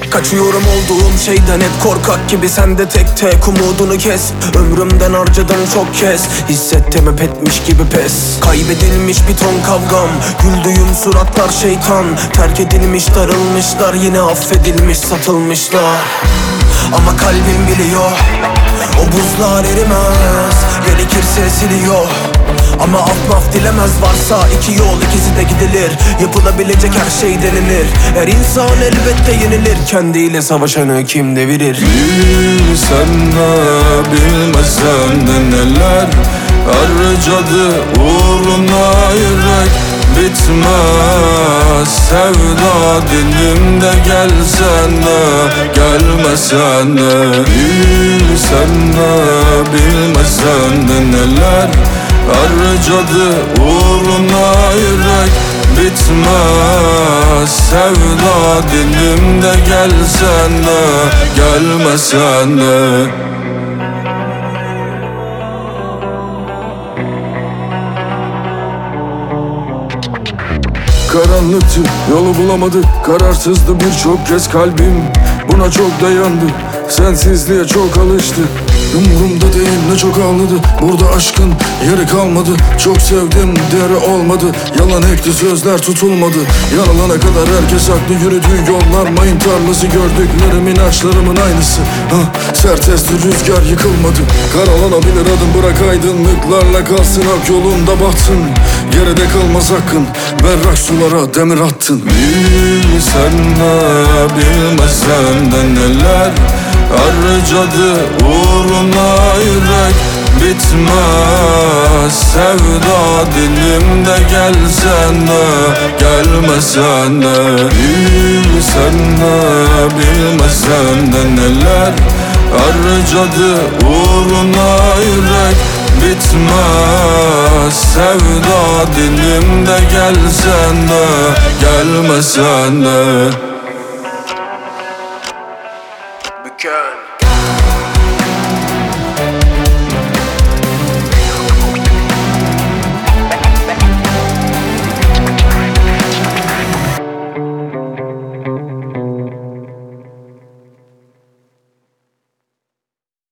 Kaçıyorum olduğum şeyden hep korkak gibi. Sen de tek tek umudunu kes. Ömrümden harcadım çok kez. Hissettim hep etmiş gibi pes. Kaybedilmiş bir ton kavgam. Güldüğüm suratlar şeytan. Terk edilmiş darılmışlar. Yine affedilmiş satılmışlar. Ama kalbim biliyor o buzlar erimez. Gerekirse siliyor. Ama af maf dilemez, varsa iki yol ikisi de gidilir. Yapılabilecek her şey denilir. Her insan elbette yenilir. Kendiyle savaşanı kim devirir? Bilsen de bilmesen de neler harcadı uğruna yürek bitmez. Sevda dilimde gelsen de gelmesen de. Bilsen de bilmesen de neler harcadı uğruna yürek bitmez. Sevda dilimde gelsen de gelmesen de. Karanlıktı, yolu bulamadı, kararsızdı birçok kez kalbim. Buna çok dayandı, sensizliğe çok alıştı. Umurumda değil ne çok anladı, burada aşkın yeri kalmadı. Çok sevdim, değeri olmadı, yalan ekti sözler tutulmadı. Yaralana kadar herkes haklı, yürüdüğü yollar mayın tarlası. Gördüklerim inançlarımın aynısı. Sert esti rüzgar yıkılmadı. Karalanabilir adım, bırak aydınlıklarla kalsın. Hak yolunda batsın, geride kalmaz hakkın. Berrak sulara demir attın. Bilsen de bilmesen de neler harcadı uğruna yürek bitmez. Sevda dilimde gelsen de gelmesen de. Bilsen de bilmesen de neler harcadı uğruna yürek bitmez. Sevda dilimde gelsen de gelmesen de. Mükemmel.